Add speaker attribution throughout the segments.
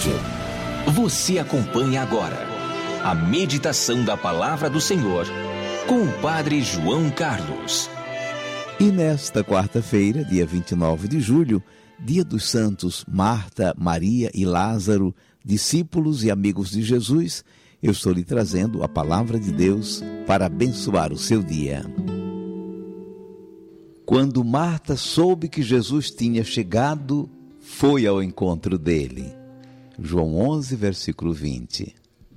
Speaker 1: Rádio. Você acompanha agora a meditação da Palavra do Senhor com o Padre João Carlos.
Speaker 2: E nesta quarta-feira, dia 29 de julho, dia dos santos Marta, Maria e Lázaro, discípulos e amigos de Jesus, eu estou lhe trazendo a Palavra de Deus para abençoar o seu dia. Quando Marta soube que Jesus tinha chegado, foi ao encontro dele. João 11, versículo 20.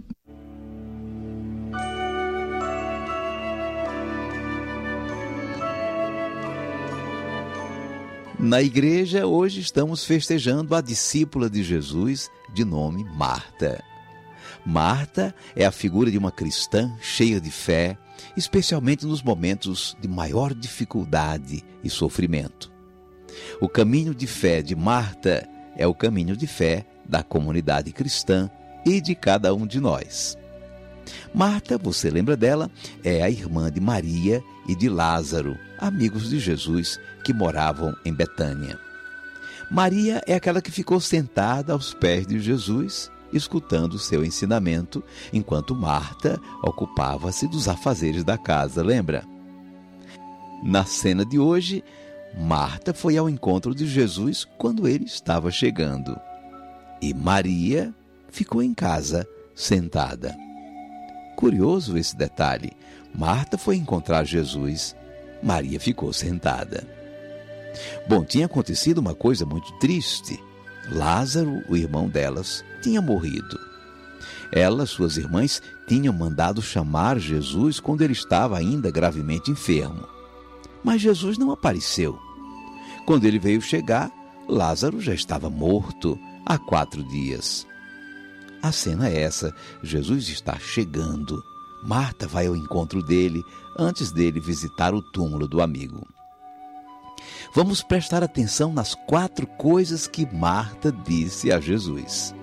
Speaker 2: Na igreja, hoje estamos festejando a discípula de Jesus de nome Marta. Marta é a figura de uma cristã cheia de fé, especialmente nos momentos de maior dificuldade e sofrimento. O caminho de fé de Marta é o caminho de fé da comunidade cristã e de cada um de nós. Marta, você lembra dela, é a irmã de Maria e de Lázaro, amigos de Jesus que moravam em Betânia. Maria é aquela que ficou sentada aos pés de Jesus, escutando o seu ensinamento, enquanto Marta ocupava-se dos afazeres da casa, lembra? Na cena de hoje, Marta foi ao encontro de Jesus quando ele estava chegando. E Maria ficou em casa, sentada. Curioso esse detalhe. Marta foi encontrar Jesus, Maria ficou sentada. Bom, tinha acontecido uma coisa muito triste. Lázaro, o irmão delas, tinha morrido. Elas, suas irmãs, tinham mandado chamar Jesus quando ele estava ainda gravemente enfermo. Mas Jesus não apareceu. Quando ele veio chegar, Lázaro já estava morto há 4 dias. A cena é essa: Jesus está chegando. Marta vai ao encontro dele antes dele visitar o túmulo do amigo. Vamos prestar atenção nas 4 coisas que Marta disse a Jesus.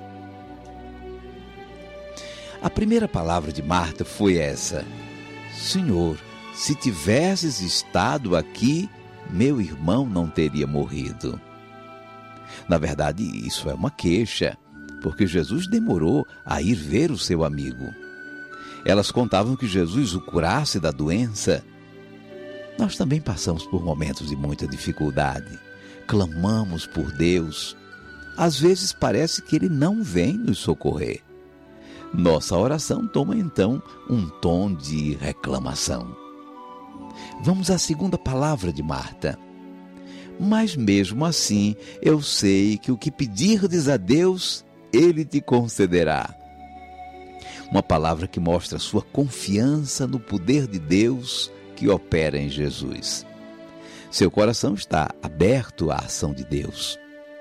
Speaker 2: A primeira palavra de Marta foi essa: Senhor, se tivesses estado aqui, meu irmão não teria morrido. Na verdade, isso é uma queixa, porque Jesus demorou a ir ver o seu amigo. Elas contavam que Jesus o curasse da doença. Nós também passamos por momentos de muita dificuldade. Clamamos por Deus. Às vezes parece que Ele não vem nos socorrer. Nossa oração toma então um tom de reclamação. Vamos à segunda palavra de Marta. Mas mesmo assim, eu sei que o que pedirdes a Deus, Ele te concederá. Uma palavra que mostra sua confiança no poder de Deus que opera em Jesus. Seu coração está aberto à ação de Deus.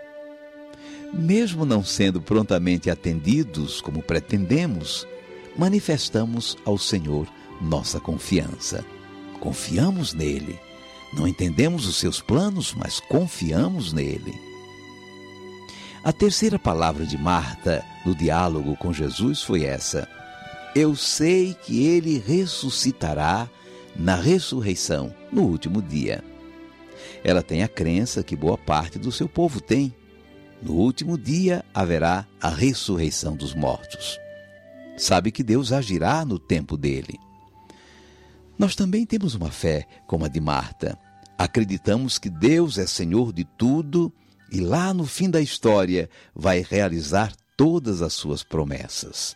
Speaker 2: Mesmo não sendo prontamente atendidos como pretendemos, manifestamos ao Senhor nossa confiança. Confiamos nele. Não entendemos os seus planos, mas confiamos nele. A terceira palavra de Marta no diálogo com Jesus foi essa: eu sei que ele ressuscitará na ressurreição, no último dia. Ela tem a crença que boa parte do seu povo tem. No último dia haverá a ressurreição dos mortos. Sabe que Deus agirá no tempo dele. Nós também temos uma fé como a de Marta. Acreditamos que Deus é Senhor de tudo e lá no fim da história vai realizar todas as suas promessas.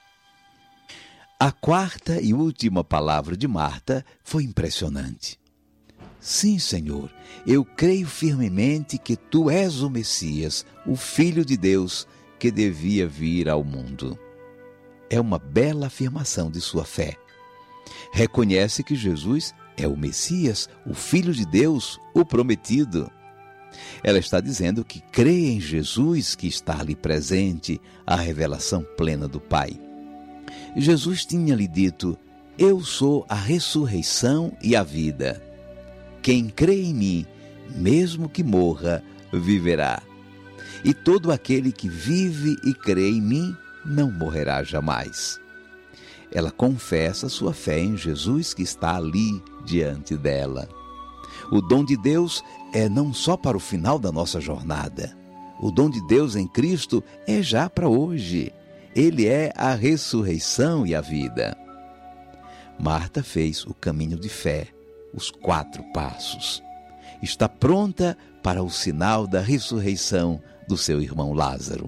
Speaker 2: A quarta e última palavra de Marta foi impressionante. Sim, Senhor, eu creio firmemente que Tu és o Messias, o Filho de Deus, que devia vir ao mundo. É uma bela afirmação de sua fé. Reconhece que Jesus é o Messias, o Filho de Deus, o prometido. Ela está dizendo que crê em Jesus, que está ali presente, a revelação plena do Pai. Jesus tinha lhe dito: eu sou a ressurreição e a vida. Quem crê em mim, mesmo que morra, viverá. E todo aquele que vive e crê em mim, não morrerá jamais. Ela confessa sua fé em Jesus que está ali diante dela. O dom de Deus é não só para o final da nossa jornada. O dom de Deus em Cristo é já para hoje. Ele é a ressurreição e a vida. Marta fez o caminho de fé, os 4 passos. Está pronta para o sinal da ressurreição do seu irmão Lázaro.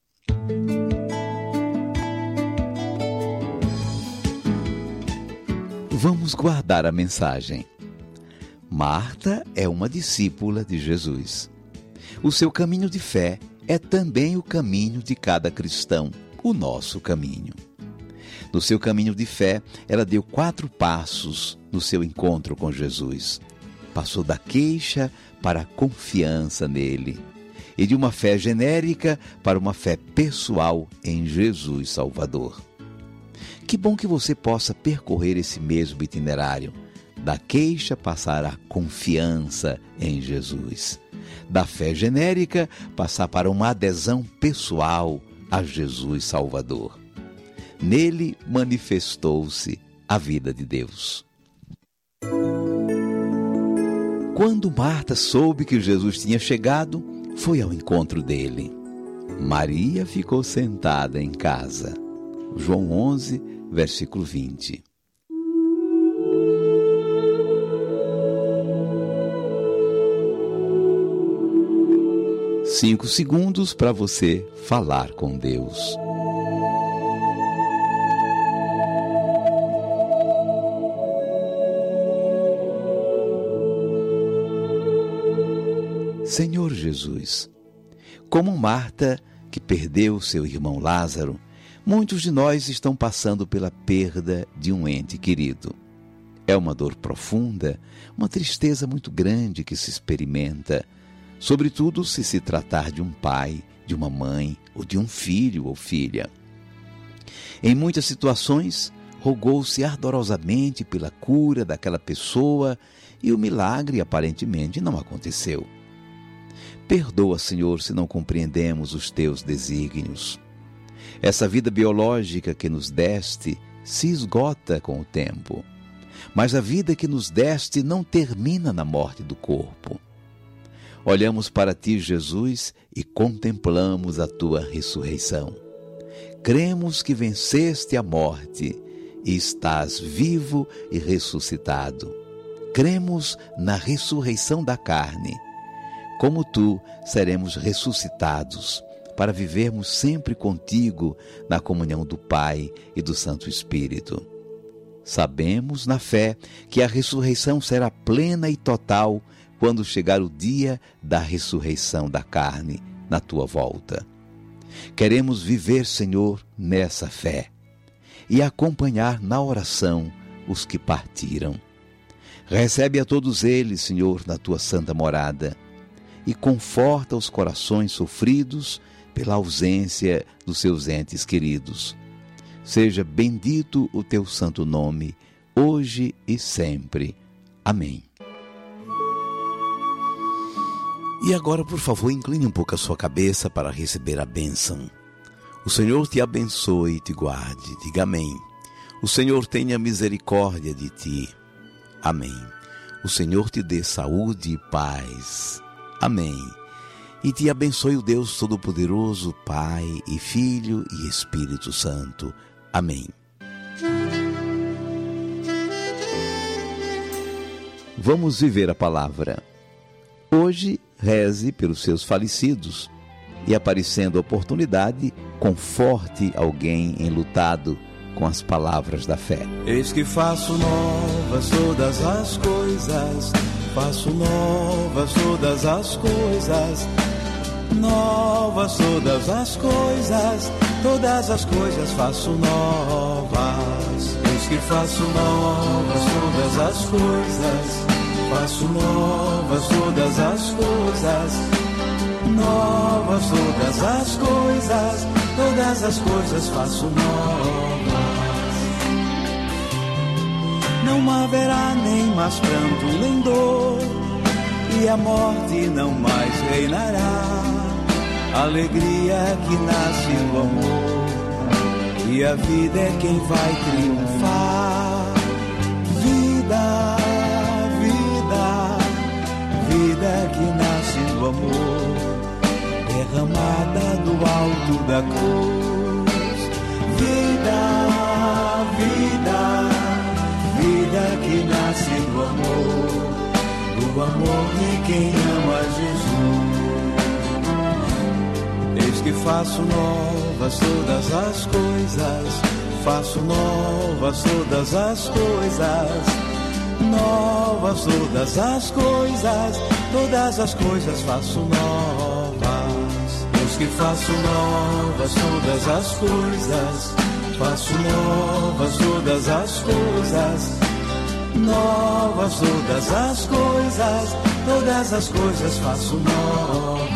Speaker 2: Vamos guardar a mensagem. Marta é uma discípula de Jesus. O seu caminho de fé é também o caminho de cada cristão, o nosso caminho. No seu caminho de fé, ela deu 4 passos no seu encontro com Jesus. Passou da queixa para a confiança nele, e de uma fé genérica para uma fé pessoal em Jesus Salvador. Que bom que você possa percorrer esse mesmo itinerário, da queixa passar à confiança em Jesus, da fé genérica passar para uma adesão pessoal a Jesus Salvador. Nele manifestou-se a vida de Deus. Quando Marta soube que Jesus tinha chegado, foi ao encontro dele. Maria ficou sentada em casa. João 11, versículo 20. Cinco segundos para você falar com Deus. Senhor Jesus, como Marta, que perdeu seu irmão Lázaro, muitos de nós estão passando pela perda de um ente querido. É uma dor profunda, uma tristeza muito grande que se experimenta, sobretudo se tratar de um pai, de uma mãe ou de um filho ou filha. Em muitas situações, rogou-se ardorosamente pela cura daquela pessoa e o milagre aparentemente não aconteceu. Perdoa, Senhor, se não compreendemos os teus desígnios. Essa vida biológica que nos deste se esgota com o tempo, mas a vida que nos deste não termina na morte do corpo. Olhamos para ti, Jesus, e contemplamos a tua ressurreição. Cremos que venceste a morte e estás vivo e ressuscitado. Cremos na ressurreição da carne. Como tu, seremos ressuscitados para vivermos sempre contigo na comunhão do Pai e do Santo Espírito. Sabemos, na fé, que a ressurreição será plena e total quando chegar o dia da ressurreição da carne na tua volta. Queremos viver, Senhor, nessa fé e acompanhar na oração os que partiram. Recebe a todos eles, Senhor, na tua santa morada e conforta os corações sofridos pela ausência dos seus entes queridos. Seja bendito o teu santo nome, hoje e sempre. Amém. E agora, por favor, incline um pouco a sua cabeça para receber a bênção. O Senhor te abençoe e te guarde. Diga amém. O Senhor tenha misericórdia de ti. Amém. O Senhor te dê saúde e paz. Amém. E te abençoe o Deus Todo-Poderoso, Pai e Filho e Espírito Santo. Amém. Vamos viver a palavra. Hoje, reze pelos seus falecidos e, aparecendo a oportunidade, conforte alguém enlutado com as palavras da fé.
Speaker 3: Eis que faço novas todas as coisas, faço novas todas as coisas, novas todas as coisas, todas as coisas faço novas. Eis que faço novas todas as coisas, faço novas todas as coisas, novas todas as coisas, todas as coisas faço novas. Não haverá nem mais pranto nem dor, e a morte não mais reinará. Alegria que nasce do amor, e a vida é quem vai triunfar. Vida, vida, vida que nasce do amor, é derramada do alto da cruz. Vida, vida, vida que nasce do amor de quem ama Jesus. Eis que faço novas todas as coisas, faço novas todas as coisas, novas todas as coisas faço novas. Eis que faço novas todas as coisas, faço novas todas as coisas, novas todas as coisas faço novas.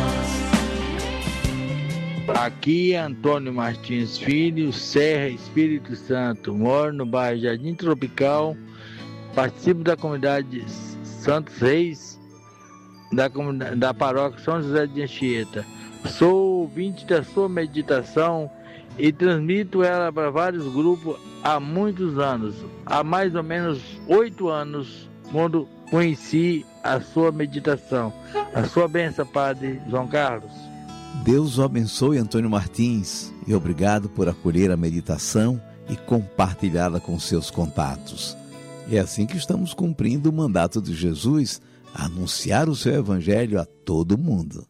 Speaker 4: Aqui é Antônio Martins Filho, Serra, Espírito Santo. Moro no bairro Jardim Tropical, participo da comunidade Santos Reis, da paróquia São José de Anchieta. Sou ouvinte da sua meditação e transmito ela para vários grupos há muitos anos. Há mais ou menos 8 anos, quando conheci a sua meditação. A sua bênção, Padre João Carlos.
Speaker 2: Deus o abençoe, Antônio Martins, e obrigado por acolher a meditação e compartilhá-la com seus contatos. É assim que estamos cumprindo o mandato de Jesus, a anunciar o seu evangelho a todo mundo.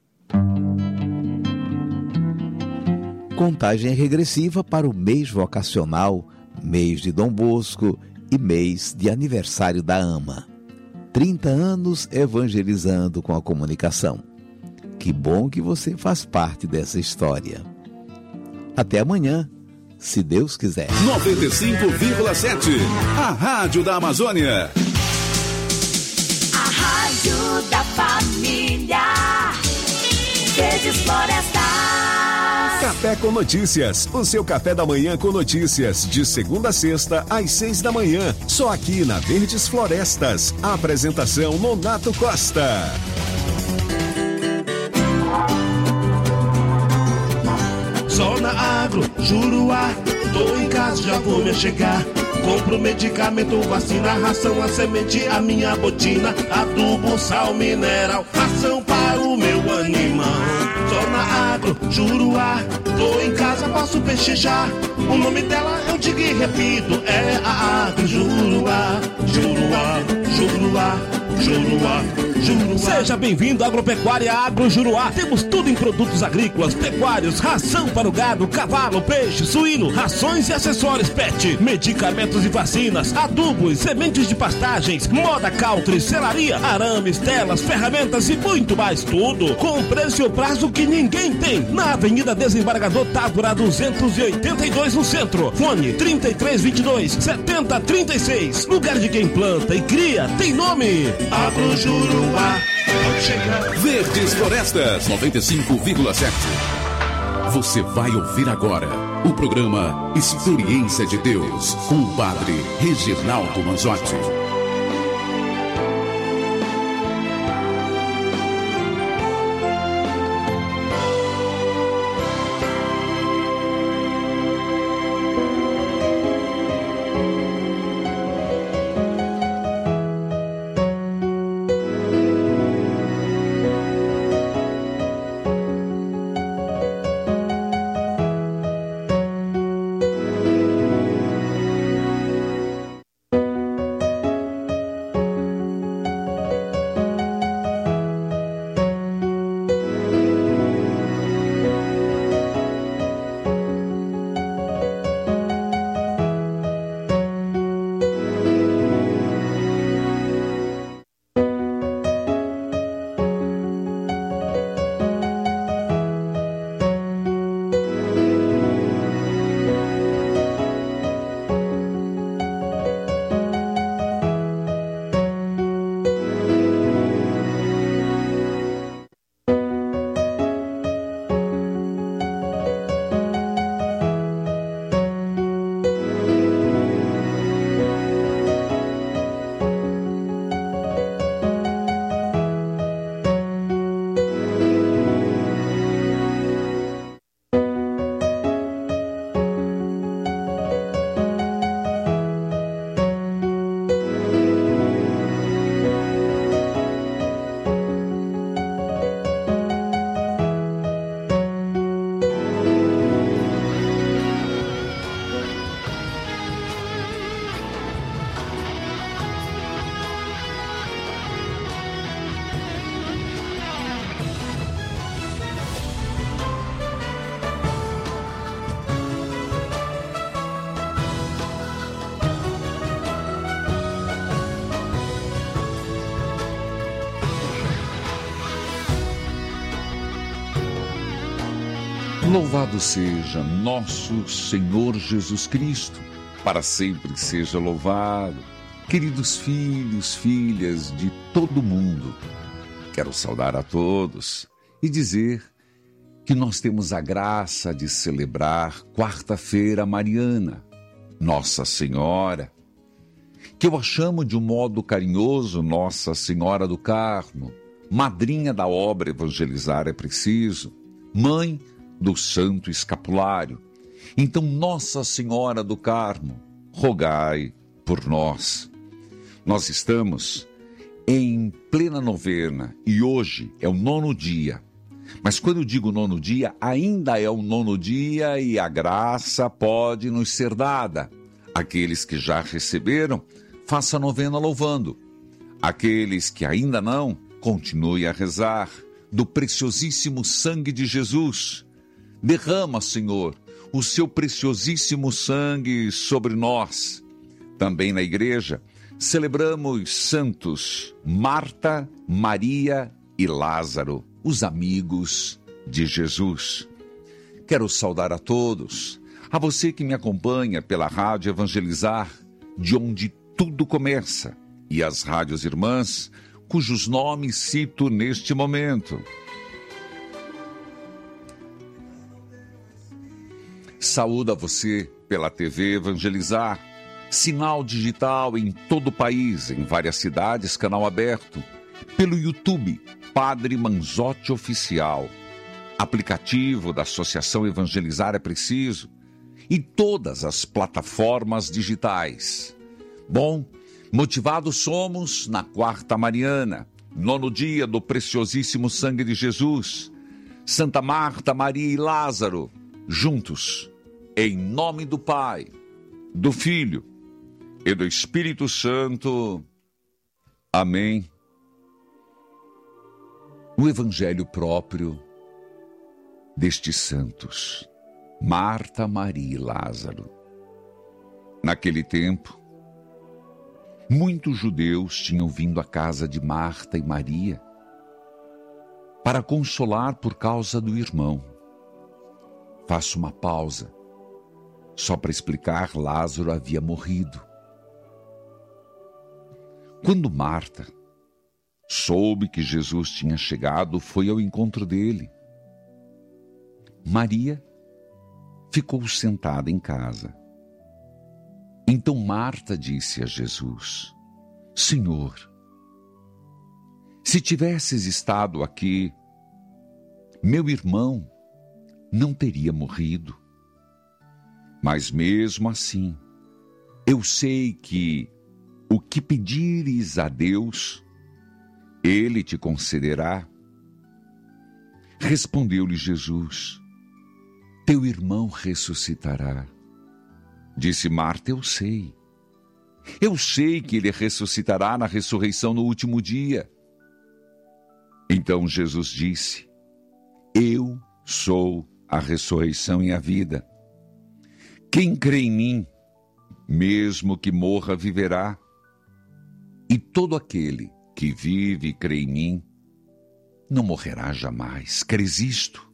Speaker 2: Contagem regressiva para o mês vocacional, mês de Dom Bosco e mês de aniversário da AMA. 30 anos evangelizando com a comunicação. Que bom que você faz parte dessa história. Até amanhã, se Deus quiser.
Speaker 5: 95,7, a Rádio da Amazônia.
Speaker 6: A Rádio da Família. Verdes Florestas.
Speaker 5: Café com Notícias, o seu café da manhã com notícias, de segunda a sexta, às 6 da manhã, só aqui na Verdes Florestas. A apresentação Nonato Costa.
Speaker 7: Zona Agro, Juruá, tô em casa, já vou me chegar. Compro medicamento, vacina, ração, a semente, a minha botina, adubo, sal mineral, ração para o meu animal. Zona Agro, Juruá, tô em casa, posso pechinchar. O nome dela eu digo e repito, é a Agro Juruá, Juruá, Juruá, Juruá, Juruá. Seja bem-vindo à Agropecuária Agro Juruá. Temos tudo em produtos agrícolas, pecuários, ração para o gado, cavalo, peixe, suíno, rações e acessórios pet, medicamentos e vacinas, adubos, sementes de pastagens, moda country, selaria, arames, telas, ferramentas e muito mais, tudo com preço e prazo que ninguém tem. Na Avenida Desembargador Távora 282 no centro. Fone 3322-7036. Lugar de quem planta e cria tem nome Agro Juruá.
Speaker 5: Verdes Florestas 95,7. Você vai ouvir agora o programa Experiência de Deus com o Padre Reginaldo Manzotti.
Speaker 8: Louvado seja nosso Senhor Jesus Cristo, para sempre seja louvado. Queridos filhos, filhas de todo mundo, quero saudar a todos e dizer que nós temos a graça de celebrar quarta-feira mariana, Nossa Senhora, que eu a chamo de um modo carinhoso Nossa Senhora do Carmo, madrinha da obra Evangelizar é Preciso, mãe do Santo Escapulário. Então, Nossa Senhora do Carmo, rogai por nós. Nós estamos em plena novena e hoje é o 9º dia. Mas quando eu digo 9º dia, ainda é o 9º dia e a graça pode nos ser dada. Aqueles que já receberam, faça a novena louvando. Aqueles que ainda não, continue a rezar do preciosíssimo sangue de Jesus. Derrama, Senhor, o seu preciosíssimo sangue sobre nós. Também na igreja, celebramos santos Marta, Maria e Lázaro, os amigos de Jesus. Quero saudar a todos, a você que me acompanha pela Rádio Evangelizar, de onde tudo começa, e as rádios irmãs, cujos nomes cito neste momento. Saúdo a você pela TV Evangelizar, sinal digital em todo o país, em várias cidades, canal aberto, pelo YouTube, Padre Manzotti Oficial, aplicativo da Associação Evangelizar é Preciso e todas as plataformas digitais. Bom, motivados somos na quarta mariana, 9º dia do preciosíssimo sangue de Jesus, Santa Marta, Maria e Lázaro, juntos, em nome do Pai, do Filho e do Espírito Santo. Amém. O evangelho próprio destes santos, Marta, Maria e Lázaro. Naquele tempo, muitos judeus tinham vindo à casa de Marta e Maria para consolar por causa do irmão. Faço uma pausa, só para explicar, Lázaro havia morrido. Quando Marta soube que Jesus tinha chegado, foi ao encontro dele. Maria ficou sentada em casa. Então Marta disse a Jesus: Senhor, se tivesses estado aqui, meu irmão não teria morrido. Mas mesmo assim, eu sei que o que pedires a Deus, Ele te concederá. Respondeu-lhe Jesus: teu irmão ressuscitará. Disse Marta: eu sei que ele ressuscitará na ressurreição no último dia. Então Jesus disse: eu sou a ressurreição e a vida. Quem crê em mim, mesmo que morra, viverá. E todo aquele que vive e crê em mim, não morrerá jamais. Crês isto?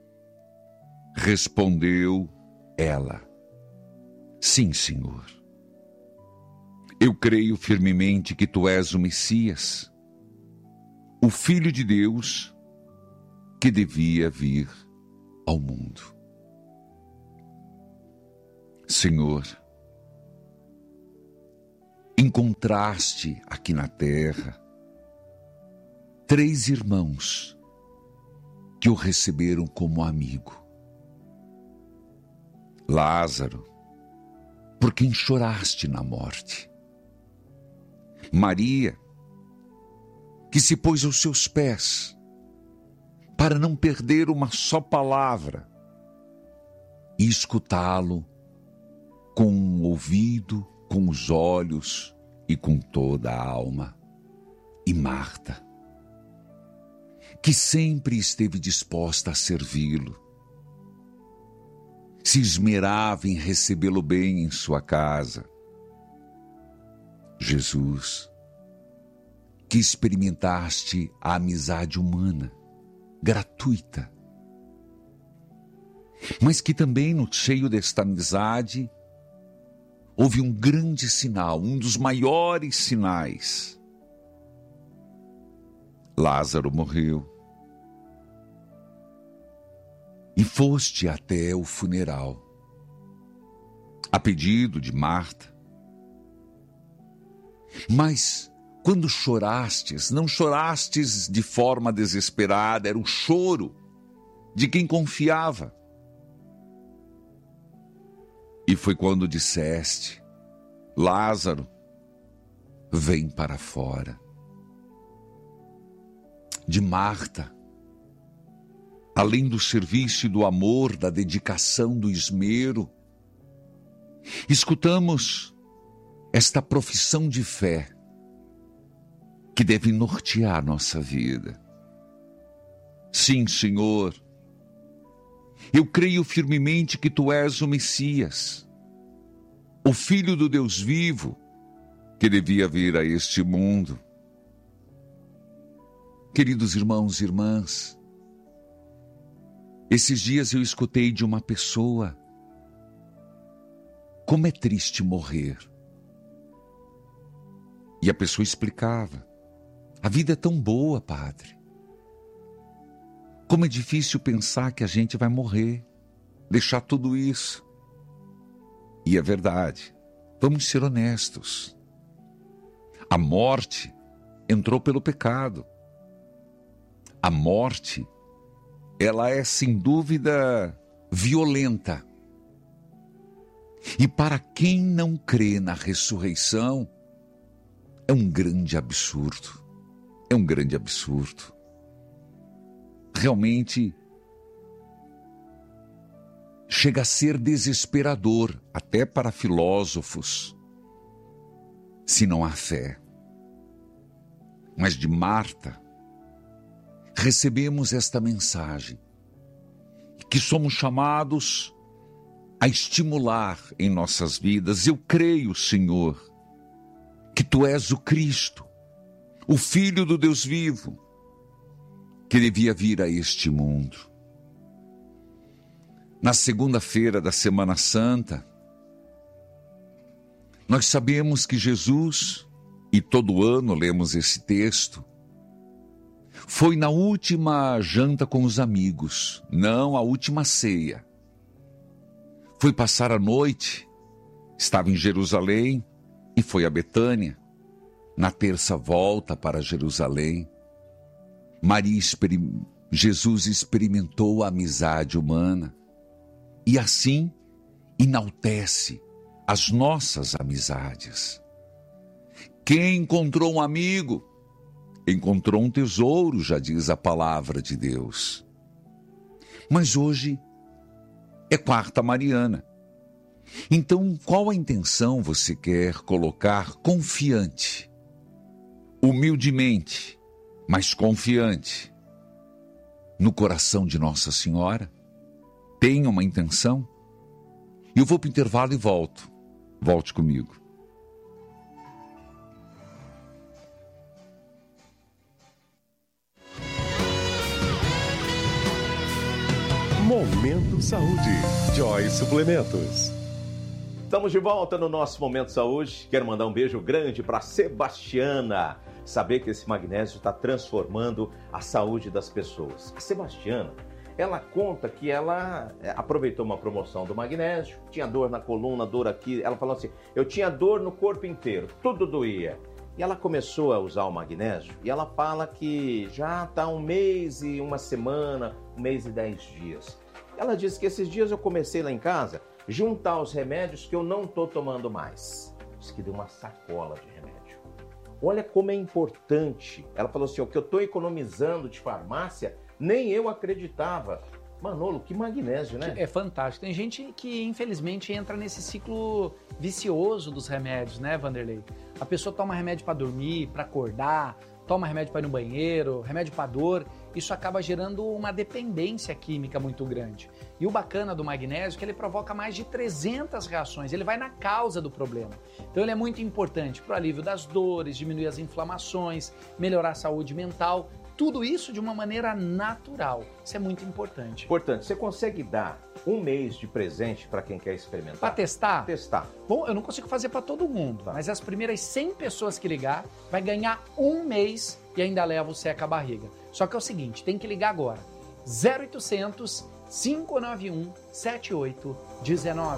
Speaker 8: Respondeu ela: sim, Senhor. Eu creio firmemente que tu és o Messias, o Filho de Deus, que devia vir ao mundo. Senhor, encontraste aqui na terra 3 irmãos que o receberam como amigo. Lázaro, por quem choraste na morte. Maria, que se pôs aos seus pés para não perder uma só palavra e escutá-lo com o ouvido, com os olhos e com toda a alma. E Marta, que sempre esteve disposta a servi-lo, se esmerava em recebê-lo bem em sua casa. Jesus, que experimentaste a amizade humana, gratuita, mas que também no seio desta amizade houve um grande sinal, um dos maiores sinais. Lázaro morreu. E foste até o funeral, a pedido de Marta. Mas quando chorastes, não chorastes de forma desesperada, era o choro de quem confiava. E foi quando disseste: Lázaro, vem para fora. De Marta, além do serviço e do amor, da dedicação, do esmero, escutamos esta profissão de fé que deve nortear nossa vida. Sim, Senhor, eu creio firmemente que Tu és o Messias, o Filho do Deus vivo, que devia vir a este mundo. Queridos irmãos e irmãs, esses dias eu escutei de uma pessoa: como é triste morrer. E a pessoa explicava: a vida é tão boa, padre. Como é difícil pensar que a gente vai morrer, deixar tudo isso. E é verdade, vamos ser honestos. A morte entrou pelo pecado. A morte, ela é sem dúvida violenta. E para quem não crê na ressurreição, é um grande absurdo. É um grande absurdo. Realmente, chega a ser desesperador, até para filósofos, se não há fé. Mas de Marta, recebemos esta mensagem, que somos chamados a estimular em nossas vidas. Eu creio, Senhor, que Tu és o Cristo, o Filho do Deus vivo, que devia vir a este mundo. Na segunda-feira da Semana Santa, nós sabemos que Jesus, e todo ano lemos esse texto, foi na última janta com os amigos, não a última ceia. Foi passar a noite, estava em Jerusalém e foi a Betânia. Na terça volta para Jerusalém. Jesus experimentou a amizade humana e assim enaltece as nossas amizades. Quem encontrou um amigo, encontrou um tesouro, já diz a palavra de Deus. Mas hoje é quarta mariana. Então, qual a intenção você quer colocar confiante, humildemente, mas confiante, no coração de Nossa Senhora? Tem uma intenção? Eu vou para o intervalo e volto. Volte comigo.
Speaker 5: Momento Saúde. Joy Suplementos.
Speaker 9: Estamos de volta no nosso Momento Saúde. Quero mandar um beijo grande para Sebastiana. Saber que esse magnésio está transformando a saúde das pessoas. A Sebastiana, ela conta que ela aproveitou uma promoção do magnésio, tinha dor na coluna, dor aqui. Ela falou assim: eu tinha dor no corpo inteiro, tudo doía. E ela começou a usar o magnésio e ela fala que já está 1 mês e 1 semana, 1 mês e 10 dias. Ela disse que esses dias eu comecei lá em casa juntar os remédios que eu não estou tomando mais. Diz que deu uma sacola de remédio. Olha como é importante. Ela falou assim: o que eu estou economizando de farmácia, nem eu acreditava. Manolo, que magnésio, né?
Speaker 10: É fantástico. Tem gente que, infelizmente, entra nesse ciclo vicioso dos remédios, né, Vanderlei? A pessoa toma remédio para dormir, para acordar, toma remédio para ir no banheiro, remédio para dor. Isso acaba gerando uma dependência química muito grande. E o bacana do magnésio é que ele provoca mais de 300 reações. Ele vai na causa do problema. Então ele é muito importante para o alívio das dores, diminuir as inflamações, melhorar a saúde mental. Tudo isso de uma maneira natural. Isso é muito importante.
Speaker 9: Importante. Você consegue dar um mês de presente para quem quer experimentar.
Speaker 10: Para testar?
Speaker 9: Testar.
Speaker 10: Bom, eu não consigo fazer para todo mundo, mas as primeiras 100 pessoas que ligar vai ganhar um mês e ainda leva o Seca a Barriga. Só que é o seguinte, tem que ligar agora. 0800 591 7819.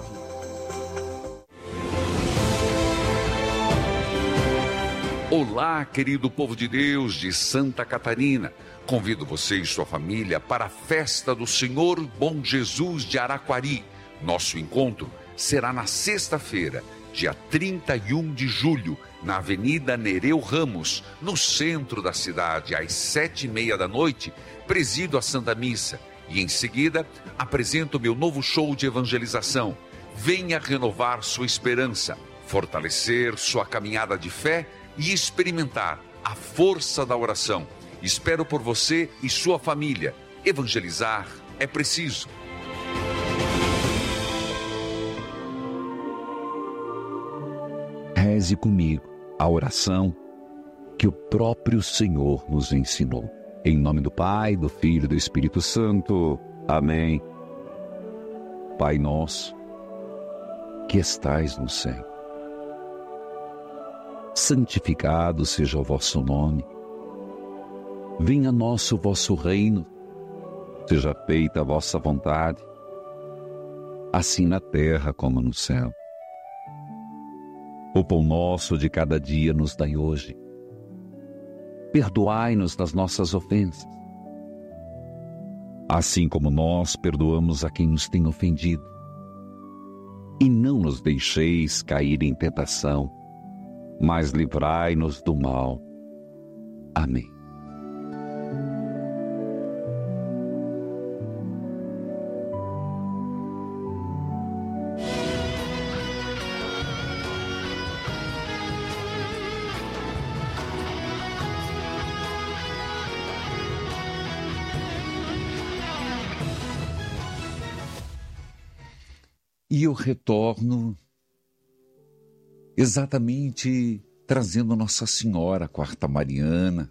Speaker 8: Olá, querido povo de Deus de Santa Catarina. Convido você e sua família para a festa do Senhor Bom Jesus de Araquari. Nosso encontro será na sexta-feira, dia 31 de julho, na Avenida Nereu Ramos, no centro da cidade, às 7h30 da noite, presido a Santa Missa. E em seguida, apresento meu novo show de evangelização. Venha renovar sua esperança, fortalecer sua caminhada de fé e experimentar a força da oração. Espero por você e sua família. Evangelizar é preciso.
Speaker 2: Reze comigo a oração que o próprio Senhor nos ensinou. Em nome do Pai, do Filho e do Espírito Santo. Amém. Pai nosso, que estais no céu, santificado seja o vosso nome. Venha a nós o vosso reino, seja feita a vossa vontade, assim na terra como no céu. O pão nosso de cada dia nos dai hoje. Perdoai-nos das nossas ofensas, assim como nós perdoamos a quem nos tem ofendido. E não nos deixeis cair em tentação, mas livrai-nos do mal. Amém. E eu retorno exatamente trazendo Nossa Senhora, a Quarta Mariana.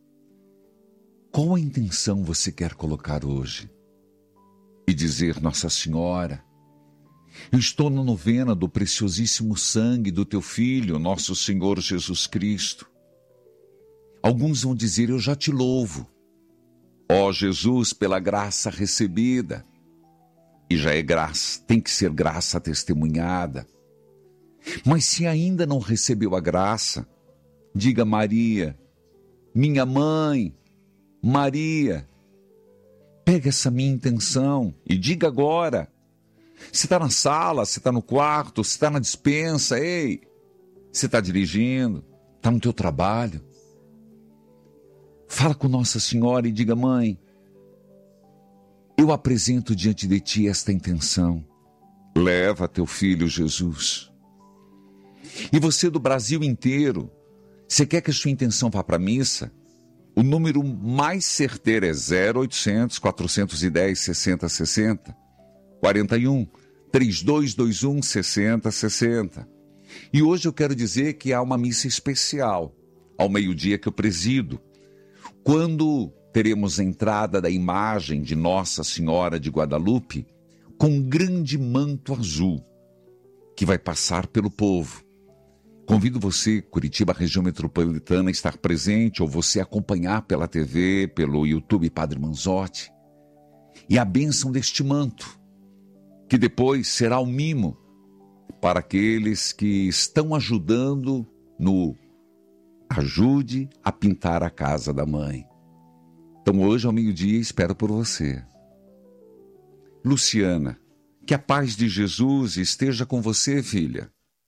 Speaker 2: Qual a intenção você quer colocar hoje? E dizer, Nossa Senhora, eu estou na novena do preciosíssimo sangue do teu Filho, nosso Senhor Jesus Cristo. Alguns vão dizer, eu já te louvo. Ó Jesus, pela graça recebida. E já é graça, tem que ser graça testemunhada. Mas se ainda não recebeu a graça, diga Maria, minha mãe, Maria, pega essa minha intenção e diga agora. Se está na sala, se está no quarto, se está na despensa, ei, se está dirigindo, está no teu trabalho. Fala com Nossa Senhora e diga, mãe, eu apresento diante de ti esta intenção. Leva teu filho Jesus. E você do Brasil inteiro, você quer que a sua intenção vá para a missa? O número mais certeiro é 0800 410 6060, 41 3221 6060. E hoje eu quero dizer que há uma missa especial, ao meio-dia que eu presido, quando teremos a entrada da imagem de Nossa Senhora de Guadalupe com um grande manto azul que vai passar pelo povo. Convido você, Curitiba, região metropolitana, a estar presente ou você acompanhar pela TV, pelo YouTube Padre Manzotti. E a bênção deste manto, que depois será um mimo para aqueles que estão ajudando no Ajude a Pintar a Casa da Mãe. Então hoje ao meio-dia espero por você. Luciana, que a paz de Jesus esteja com você, filha.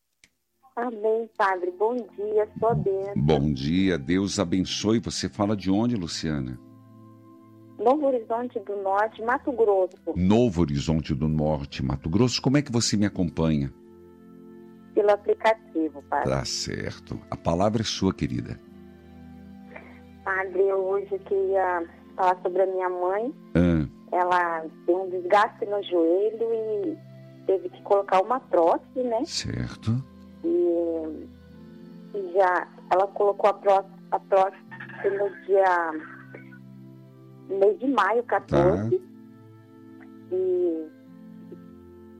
Speaker 11: Amém, Padre. Bom dia, sua bênção.
Speaker 8: Bom dia, Deus abençoe. Você fala de onde, Luciana?
Speaker 11: Novo Horizonte do Norte, Mato Grosso.
Speaker 8: Novo Horizonte do Norte, Mato Grosso. Como é que você me acompanha?
Speaker 11: Pelo aplicativo, Padre.
Speaker 8: Tá certo. A palavra é sua, querida.
Speaker 11: Padre, eu hoje queria falar sobre a minha mãe. Ela tem um desgaste no joelho e teve que colocar uma prótese, né?
Speaker 8: Certo.
Speaker 11: E já ela colocou a prótese no mês de maio, 14. Tá. E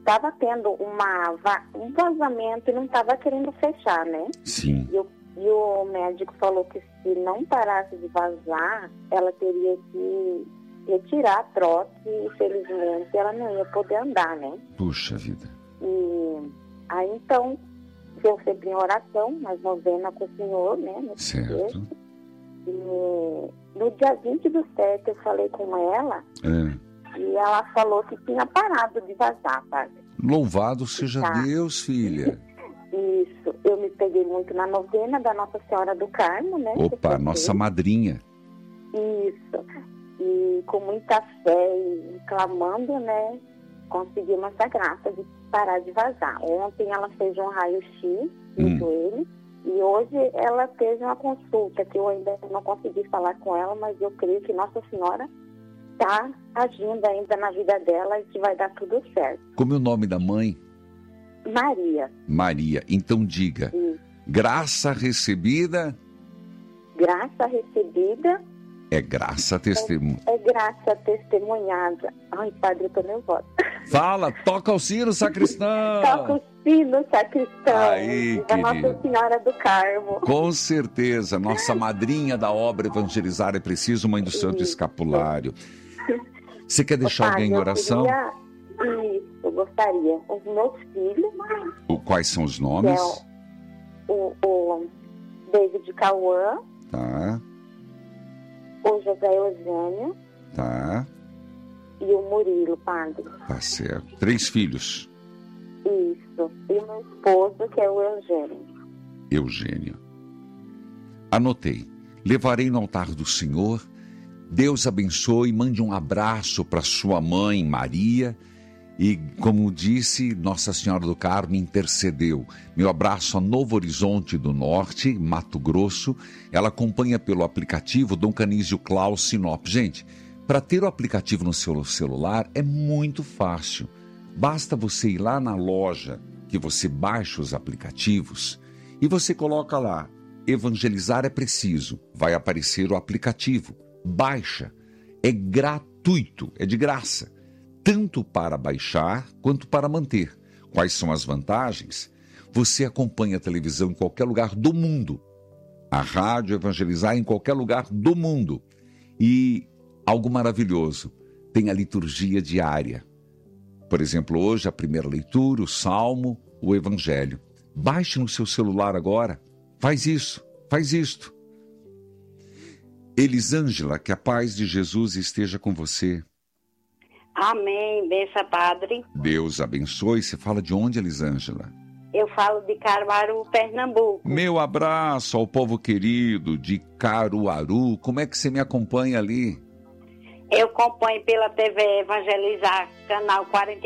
Speaker 11: estava tendo um vazamento e não estava querendo fechar, né?
Speaker 8: Sim.
Speaker 11: E o médico falou que se não parasse de vazar, ela teria que retirar a prótese e, infelizmente, ela não ia poder andar, né?
Speaker 8: Puxa vida.
Speaker 11: E aí, então, eu sempre em oração, mas novena com o Senhor, né?
Speaker 8: Certo.
Speaker 11: Texto. E no dia 20/7 eu falei com ela e ela falou que tinha parado de vazar, padre.
Speaker 8: Louvado seja Deus, filha.
Speaker 11: Isso, eu me peguei muito na novena da Nossa Senhora do Carmo, né?
Speaker 8: Opa, nossa madrinha.
Speaker 11: Isso, e com muita fé e clamando, né? Conseguimos essa graça de parar de vazar. Ontem ela fez um raio-x no joelho e hoje ela fez uma consulta que eu ainda não consegui falar com ela, mas eu creio que Nossa Senhora está agindo ainda na vida dela e que vai dar tudo certo.
Speaker 8: Como é o nome da mãe?
Speaker 11: Maria.
Speaker 8: Maria. Então diga, graça recebida...
Speaker 11: Graça recebida...
Speaker 8: É graça testemunhada.
Speaker 11: É graça testemunhada. Ai, padre, eu tô nervosa.
Speaker 8: Fala, toca o sino, sacristão.
Speaker 11: Toca o sino, sacristão.
Speaker 8: Aí,
Speaker 11: da Nossa Senhora do Carmo.
Speaker 8: Com certeza, nossa madrinha da obra Evangelizar é Preciso, mãe do Santo Escapulário. Você quer deixar alguém em oração?
Speaker 11: Isso, eu gostaria. Os meus filhos.
Speaker 8: Quais são os nomes?
Speaker 11: O David Cauã.
Speaker 8: Tá.
Speaker 11: O José Eugênio.
Speaker 8: Tá.
Speaker 11: E o Murilo, padre.
Speaker 8: Tá certo. 3 filhos.
Speaker 11: Isso. E o meu esposo, que é o Eugênio.
Speaker 8: Eugênio. Anotei. Levarei no altar do Senhor. Deus abençoe, mande um abraço para sua mãe, Maria. E, como disse, Nossa Senhora do Carmo intercedeu. Meu abraço a Novo Horizonte do Norte, Mato Grosso. Ela acompanha pelo aplicativo Dom Canísio Klaus Sinop. Gente, para ter o aplicativo no seu celular é muito fácil. Basta você ir lá na loja que você baixa os aplicativos e você coloca lá, Evangelizar é Preciso. Vai aparecer o aplicativo. Baixa. É gratuito, é de graça. Tanto para baixar quanto para manter. Quais são as vantagens? Você acompanha a televisão em qualquer lugar do mundo. A rádio Evangelizar em qualquer lugar do mundo. E algo maravilhoso, tem a liturgia diária. Por exemplo, hoje a primeira leitura, o Salmo, o Evangelho. Baixe no seu celular agora. Faz isso, faz isto. Elisângela, que a paz de Jesus esteja com você.
Speaker 12: Amém, benção, padre.
Speaker 8: Deus abençoe. Você fala de onde, Elisângela?
Speaker 12: Eu falo de Caruaru, Pernambuco.
Speaker 8: Meu abraço ao povo querido de Caruaru. Como é que você me acompanha ali?
Speaker 12: Eu acompanho pela TV Evangelizar, canal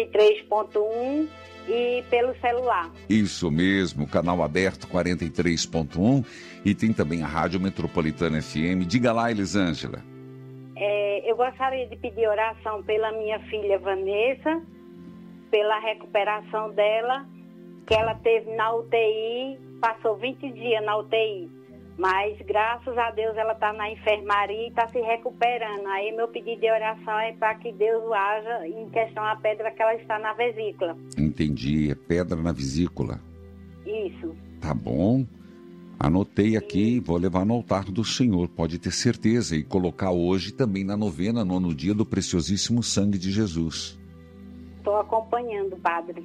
Speaker 12: 43.1 e pelo celular.
Speaker 8: Isso mesmo, canal aberto 43.1 e tem também a Rádio Metropolitana FM. Diga lá, Elisângela.
Speaker 12: Eu gostaria de pedir oração pela minha filha Vanessa, pela recuperação dela, que ela teve na UTI, passou 20 dias na UTI, mas graças a Deus ela está na enfermaria e está se recuperando. Aí meu pedido de oração é para que Deus o haja em questão à pedra que ela está na vesícula.
Speaker 8: Entendi, é pedra na vesícula.
Speaker 12: Isso.
Speaker 8: Tá bom. Anotei aqui, vou levar no altar do Senhor, pode ter certeza, e colocar hoje também na novena, 9º dia do preciosíssimo sangue de Jesus.
Speaker 12: Estou acompanhando, padre.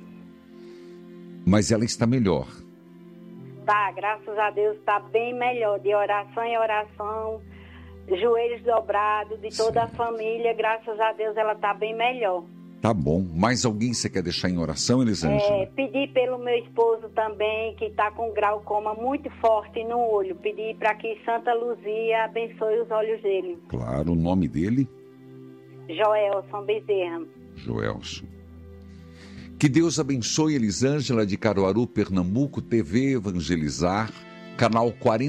Speaker 8: Mas ela está melhor.
Speaker 12: Tá, graças a Deus está bem melhor, de oração em oração, joelhos dobrados, de toda a família, graças a Deus ela está bem melhor.
Speaker 8: Tá bom. Mais alguém você quer deixar em oração, Elisângela?
Speaker 12: Pedir pelo meu esposo também, que está com glaucoma muito forte no olho. Pedir para que Santa Luzia abençoe os olhos dele.
Speaker 8: Claro, o nome dele?
Speaker 12: Joelson Bezerra.
Speaker 8: Joelson. Que Deus abençoe Elisângela de Caruaru, Pernambuco, TV Evangelizar, canal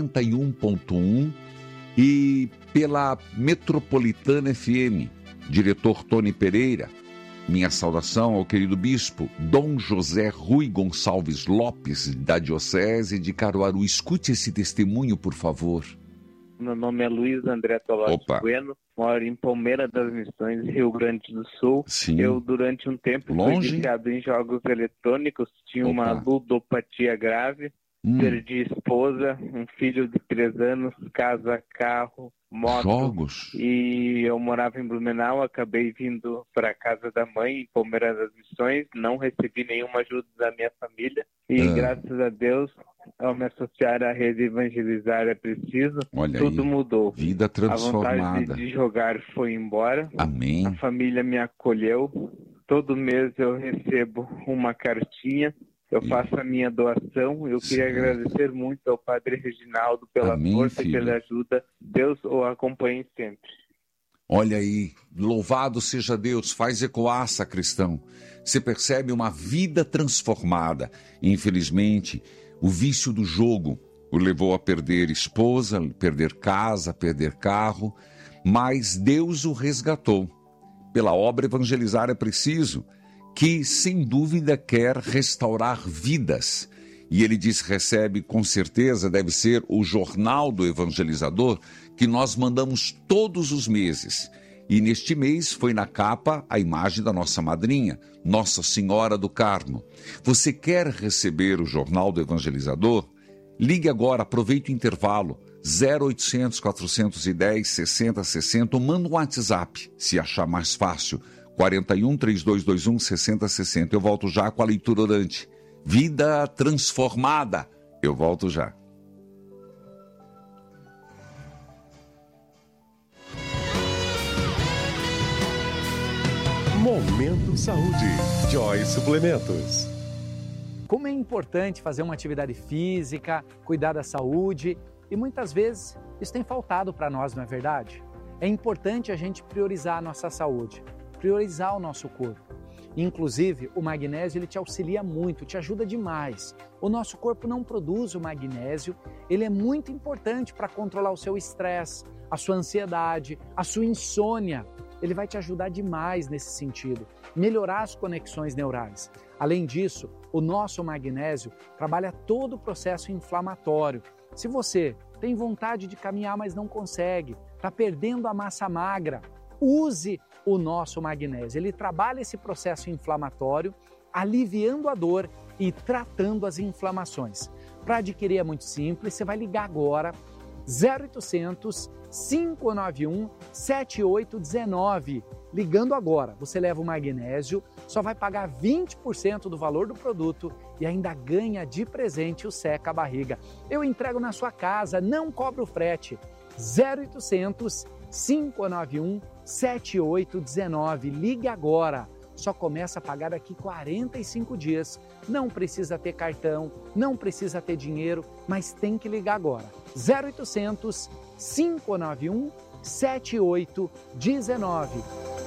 Speaker 8: 41.1 e pela Metropolitana FM. Diretor Tony Pereira. Minha saudação ao querido bispo Dom José Rui Gonçalves Lopes, da Diocese de Caruaru. Escute esse testemunho, por favor.
Speaker 13: Meu nome é Luiz André Tolotti Bueno, moro em Palmeira das Missões, Rio Grande do Sul.
Speaker 8: Sim.
Speaker 13: Eu, durante um tempo, fui viciado em jogos eletrônicos, tinha uma ludopatia grave, perdi esposa, um filho de 3 anos, casa, carro, moto.
Speaker 8: Jogos?
Speaker 13: E eu morava em Blumenau, acabei vindo para a casa da mãe, em Palmeira das Missões, não recebi nenhuma ajuda da minha família e, graças a Deus, ao me associar à rede Evangelizar é Preciso, tudo mudou.
Speaker 8: Vida transformada.
Speaker 13: A vontade de jogar foi embora.
Speaker 8: Amém.
Speaker 13: A família me acolheu. Todo mês eu recebo uma cartinha. Eu faço a minha doação. Eu queria agradecer muito ao Padre Reginaldo pela força e pela ajuda. Deus o acompanhe sempre.
Speaker 8: Olha aí, louvado seja Deus, faz ecoar, sacristão. Você percebe uma vida transformada. Infelizmente, o vício do jogo o levou a perder esposa, perder casa, perder carro, mas Deus o resgatou. Pela obra Evangelizar é Preciso, que sem dúvida quer restaurar vidas. E ele diz que recebe, com certeza, deve ser o Jornal do Evangelizador, que nós mandamos todos os meses. E neste mês foi na capa a imagem da nossa madrinha, Nossa Senhora do Carmo. Você quer receber o Jornal do Evangelizador? Ligue agora, aproveite o intervalo, 0800 410 6060, ou manda um WhatsApp, se achar mais fácil, 41 3221 6060. Eu volto já com a leitura orante. Vida transformada. Eu volto já.
Speaker 5: Momento Saúde. Joy Suplementos.
Speaker 10: Como é importante fazer uma atividade física, cuidar da saúde, e muitas vezes isso tem faltado para nós, não é verdade? É importante a gente priorizar a nossa saúde, priorizar o nosso corpo. Inclusive, o magnésio ele te auxilia muito, te ajuda demais. O nosso corpo não produz o magnésio, ele é muito importante para controlar o seu estresse, a sua ansiedade, a sua insônia. Ele vai te ajudar demais nesse sentido, melhorar as conexões neurais. Além disso, o nosso magnésio trabalha todo o processo inflamatório. Se você tem vontade de caminhar, mas não consegue, está perdendo a massa magra, use o nosso magnésio. Ele trabalha esse processo inflamatório, aliviando a dor e tratando as inflamações. Para adquirir é muito simples, você vai ligar agora 0800 591 7819. Ligando agora, você leva o magnésio, só vai pagar 20% do valor do produto e ainda ganha de presente o Seca Barriga. Eu entrego na sua casa, não cobro frete. 0800 591 7819. Ligue agora. Só começa a pagar daqui 45 dias. Não precisa ter cartão, não precisa ter dinheiro, mas tem que ligar agora. 0800 591 7819.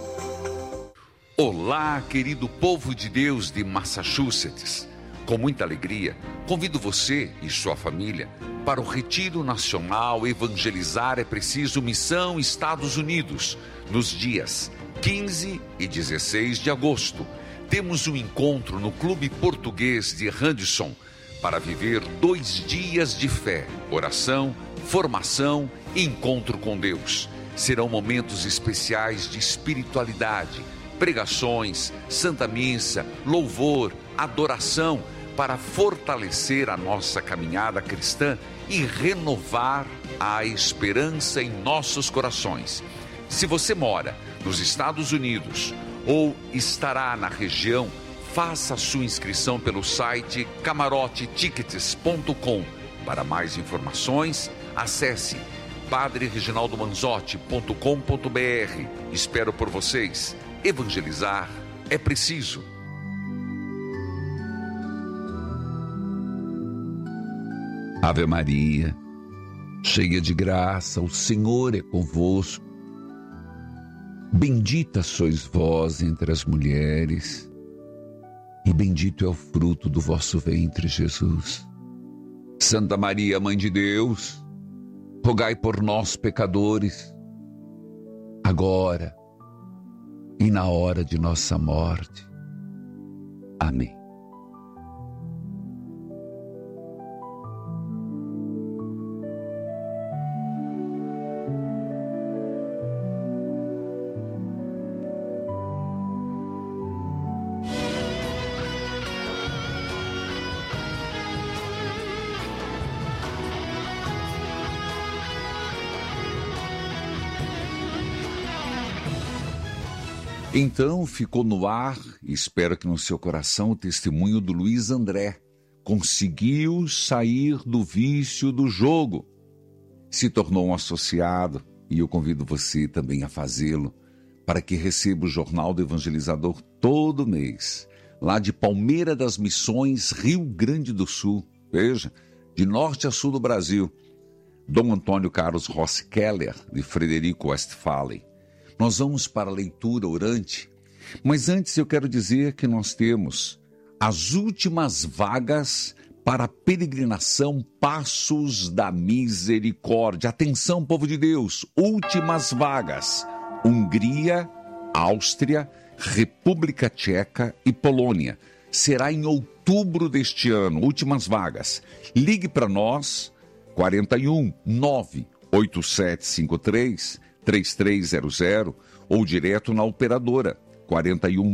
Speaker 8: Olá, querido povo de Deus de Massachusetts. Com muita alegria, convido você e sua família para o Retiro Nacional Evangelizar é Preciso Missão Estados Unidos, nos dias 15 e 16 de agosto. Temos um encontro no Clube Português de Radisson para viver 2 dias de fé, oração, formação e encontro com Deus. Serão momentos especiais de espiritualidade, pregações, santa missa, louvor, adoração, para fortalecer a nossa caminhada cristã e renovar a esperança em nossos corações. Se você mora nos Estados Unidos ou estará na região, faça a sua inscrição pelo site camarotetickets.com. Para mais informações, acesse padrereginaldomanzotti.com.br. Espero por vocês. Evangelizar é preciso. Ave Maria, cheia de graça, o Senhor é convosco. Bendita sois vós entre as mulheres, e bendito é o fruto do vosso ventre, Jesus. Santa Maria, Mãe de Deus, rogai por nós, pecadores, agora e na hora de nossa morte. Amém. Então ficou no ar, e espero que no seu coração, o testemunho do Luiz André. Conseguiu sair do vício do jogo. Se tornou um associado, e eu convido você também a fazê-lo, para que receba o Jornal do Evangelizador todo mês, lá de Palmeira das Missões, Rio Grande do Sul. Veja, de norte a sul do Brasil. Dom Antônio Carlos Rossi Keller, de Frederico Westphalen. Nós vamos para a leitura orante, mas antes eu quero dizer que nós temos as últimas vagas para a peregrinação Passos da Misericórdia. Atenção, povo de Deus, últimas vagas. Hungria, Áustria, República Tcheca e Polônia. Será em outubro deste ano, últimas vagas. Ligue para nós, 41 98753 3300 ou direto na operadora 41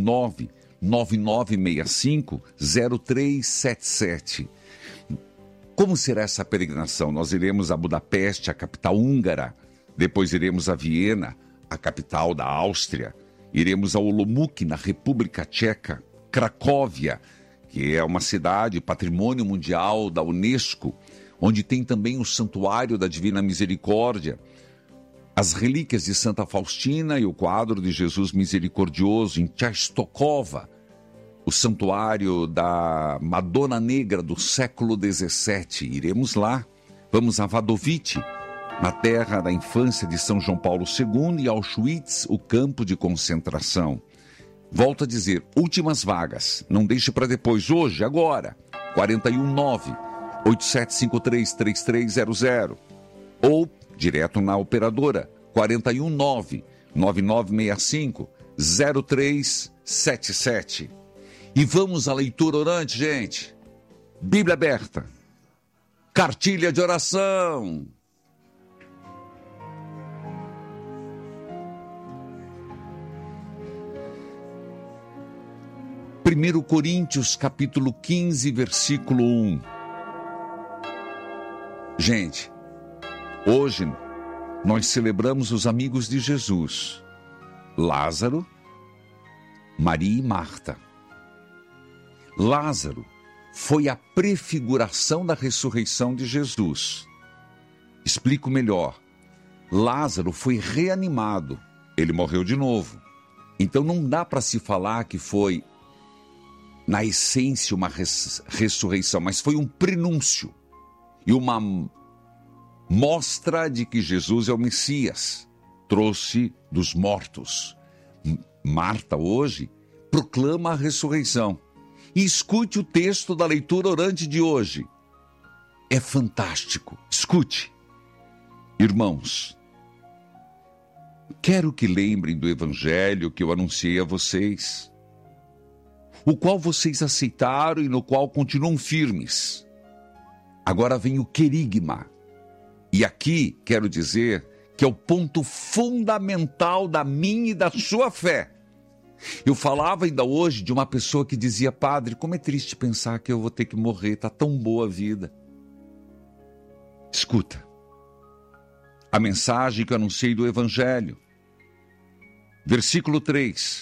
Speaker 8: 9965 0377. Como será essa peregrinação? Nós iremos a Budapeste, a capital húngara, depois iremos a Viena, a capital da Áustria, iremos a Olomouc, na República Tcheca, Cracóvia, que é uma cidade patrimônio mundial da Unesco, onde tem também o Santuário da Divina Misericórdia, as relíquias de Santa Faustina e o quadro de Jesus Misericordioso em Częstochowa, o Santuário da Madonna Negra do século XVII. Iremos lá. Vamos a Wadowice, na terra da infância de São João Paulo II, e Auschwitz, o campo de concentração. Volto a dizer, últimas vagas. Não deixe para depois, hoje, agora. 41 98753 3300 ou direto na operadora 41 9965 0377. E vamos à leitura orante, gente. Bíblia aberta. Cartilha de oração. Primeiro Coríntios, capítulo 15, versículo 1. Gente, hoje nós celebramos os amigos de Jesus, Lázaro, Maria e Marta. Lázaro foi a prefiguração da ressurreição de Jesus. Explico melhor. Lázaro foi reanimado, ele morreu de novo. Então não dá para se falar que foi, na essência, uma ressurreição, mas foi um prenúncio e uma mostra de que Jesus é o Messias, trouxe dos mortos. Marta hoje proclama a ressurreição. E escute o texto da leitura orante de hoje. É fantástico. Escute. Irmãos, quero que lembrem do evangelho que eu anunciei a vocês, o qual vocês aceitaram e no qual continuam firmes. Agora vem o querigma. E aqui quero dizer que é o ponto fundamental da minha e da sua fé. Eu falava ainda hoje de uma pessoa que dizia: padre, como é triste pensar que eu vou ter que morrer, está tão boa a vida. Escuta, a mensagem que eu anunciei do Evangelho. Versículo 3.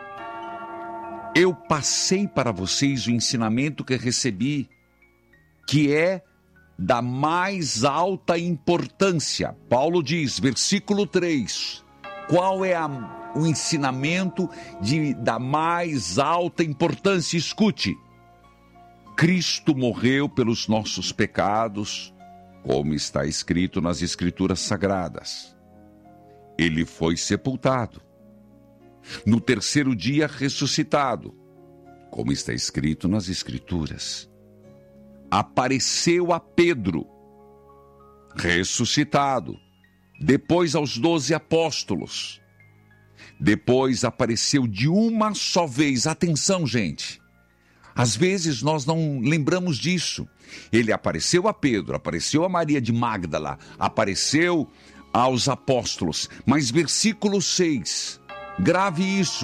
Speaker 8: Eu passei para vocês o ensinamento que recebi, que é da mais alta importância. Paulo diz, versículo 3, qual é o ensinamento da mais alta importância? Escute. Cristo morreu pelos nossos pecados, como está escrito nas Escrituras Sagradas. Ele foi sepultado. No terceiro dia ressuscitado, como está escrito nas Escrituras. Apareceu a Pedro, ressuscitado, depois aos 12 apóstolos, depois apareceu de uma só vez. Atenção, gente, às vezes nós não lembramos disso. Ele apareceu a Pedro, apareceu a Maria de Magdala, apareceu aos apóstolos, mas versículo 6, grave isso.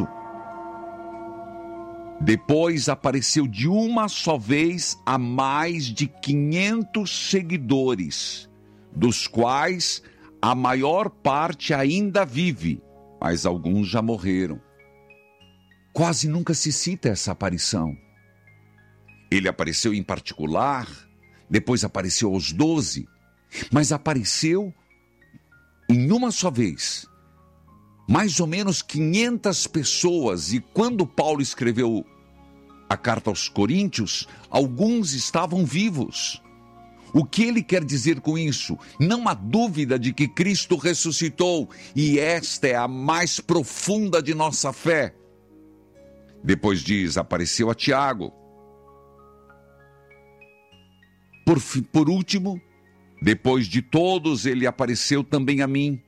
Speaker 8: Depois apareceu de uma só vez a mais de 500 seguidores, dos quais a maior parte ainda vive, mas alguns já morreram. quase nunca se cita essa aparição. Ele apareceu em particular, depois apareceu aos 12, mas apareceu em uma só vez. Mais ou menos 500 pessoas, e quando Paulo escreveu a carta aos Coríntios, alguns estavam vivos. O que ele quer dizer com isso? Não há dúvida de que Cristo ressuscitou, e esta é a mais profunda de nossa fé. Depois diz, apareceu a Tiago. Por último, depois de todos, ele apareceu também a mim,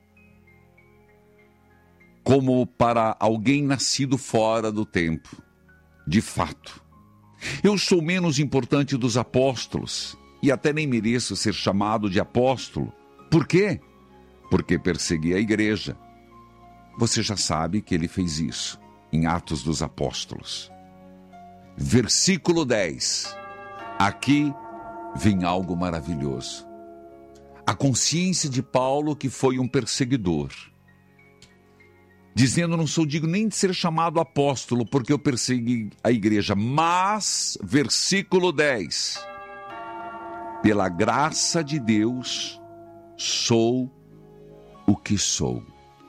Speaker 8: como para alguém nascido fora do tempo. De fato, eu sou menos importante dos apóstolos e até nem mereço ser chamado de apóstolo. Por quê? Porque persegui a igreja. Você já sabe que ele fez isso em Atos dos Apóstolos. Versículo 10. Aqui vem algo maravilhoso. A consciência de Paulo que foi um perseguidor. Dizendo, não sou digno nem de ser chamado apóstolo, porque eu persegui a igreja. Mas, versículo 10, pela graça de Deus, sou o que sou.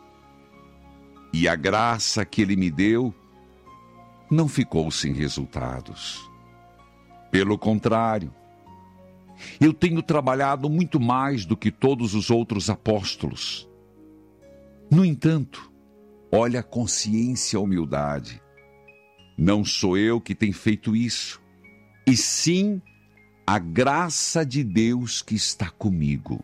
Speaker 8: E a graça que ele me deu não ficou sem resultados. Pelo contrário, eu tenho trabalhado muito mais do que todos os outros apóstolos. No entanto, olha a consciência e a humildade. Não sou eu que tenho feito isso, e sim a graça de Deus que está comigo.